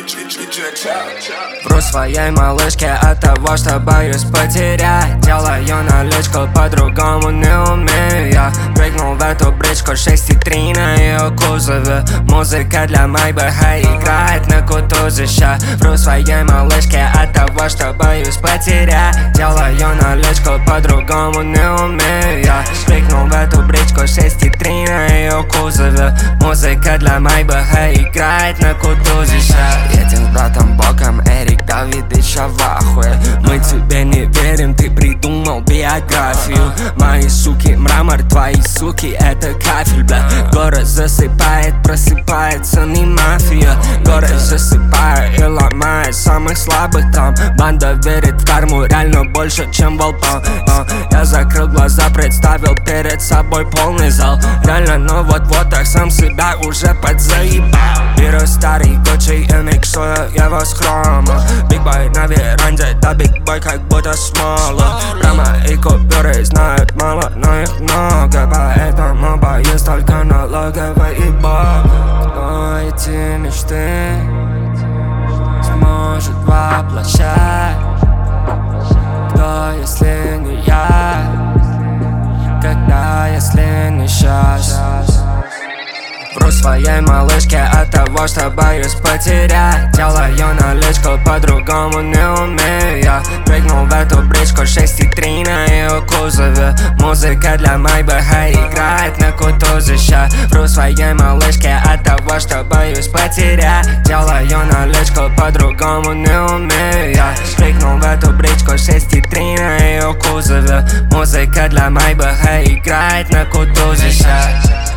Вру своей малышке от того, что боюсь потерять. Делаю наличку, по-другому не умею я. Прыгнул в эту бричку 6,3 на ее кузове. Музыка для Майбаха играет на кутузе ща. Вру своей малышке от того, что боюсь потерять. Делаю наличку, по-другому не умею я. Прыгнул в эту бричку 6,3 на ее кузове. Музыка для Майбаха играет на кутузе ща. Едем с братом боком, Эрик Давидыч в ахуе. Мы тебе не верим, ты придумал биографию. Мои суки мрамор, твои суки это кафель, бля. Город засыпает, просыпается не мафия. Город засыпает и ломает самых слабых там. Банда верит в карму реально больше, чем волпал. Я закрыл глаза, представил перед собой полный зал. Реально, но вот-вот так сам себя уже подзаебал. Беру старый Gucci и миксую его с хрома. Big boy на веранде, да big boy как будто смола. Прямо и купюры знают мало, но их много. Поэтому боюсь только налоговой и бога. Кто эти мечты сможет воплощать? Кто, если не я? Когда, если не сейчас? Вру своей малышке от того, что боюсь потерять. Делаю наличку, по-другому не умею я. Прыгнул в эту бричку 6,3 на ее кузове. Музыка для Майбаха играет на кутузе ща. Вру своей малышке от того, что боюсь потерять. Делаю наличку, по-другому не умею я. Прыгнул в эту бричку 6,3 на ее кузове. Музыка для Майбаха играет на кутузе ща.